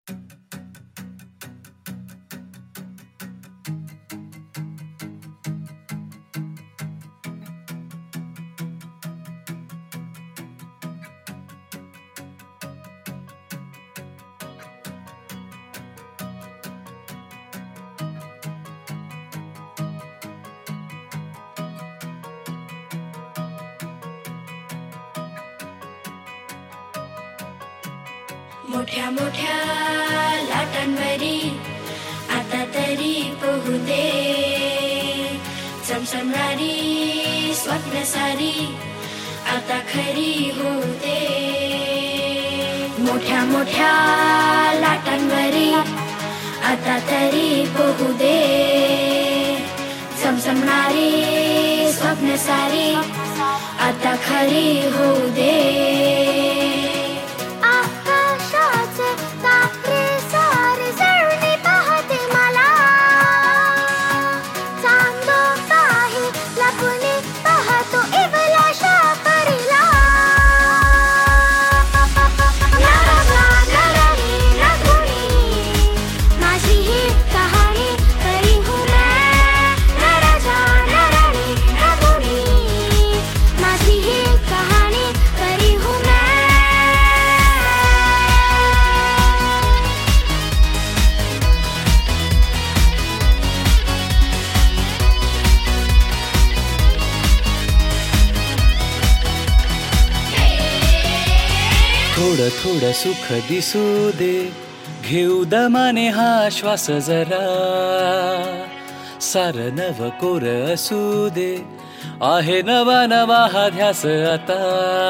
मोठ्या मोठ्या लाटांवरी आता तरी पोहू दे, चमचमणारी स्वप्न सारी आता खरी होऊ दे. मोठ्या मोठ्या लाटांवरी आता तरी पोहू दे, चमचमणारी स्वप्न सारी आता खरी होऊ दे. थोडं थोडं सुख दिसू दे, घेऊ दमाने हा श्वास जरा, सार नव कोर असू दे, आहे नवा नवा हा ध्यास आता.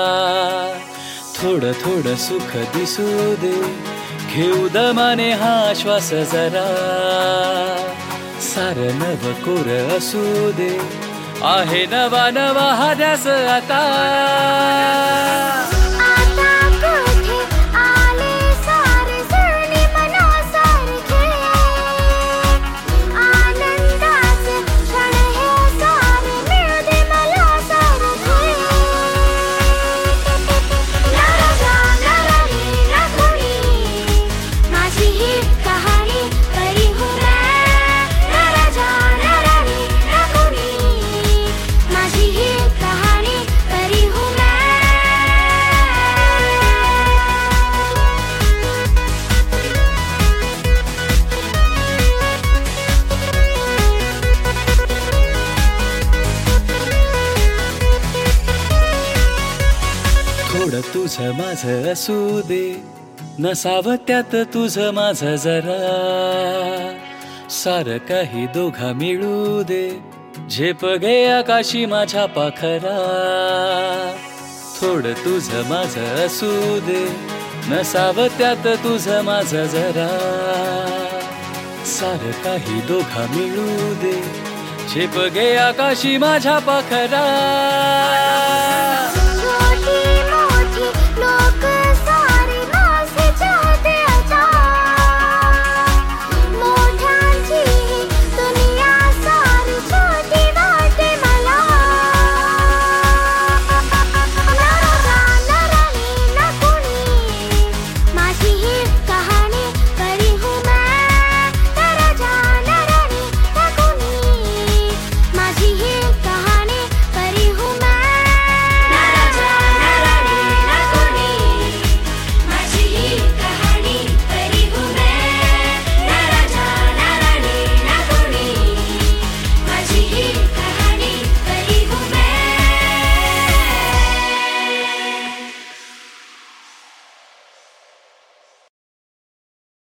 थोडं थोडं सुख दिसू दे, घेऊ दमाने हा श्वास जरा, सार नव कोर असू दे, आहे नवा नवा हा ध्यास आता. थोडं तुझं माझं असू दे, नसावं त्यात तुझं माझं जरा, सारं काही दोघा मिळू दे, झेप गे आकाशी माझ्या पाखरा. थोडं तुझं माझं असू दे, नसावं त्यात तुझं माझं जरा, सारं काही दोघा मिळू दे, झेप गे आकाशी माझ्या पाखरा.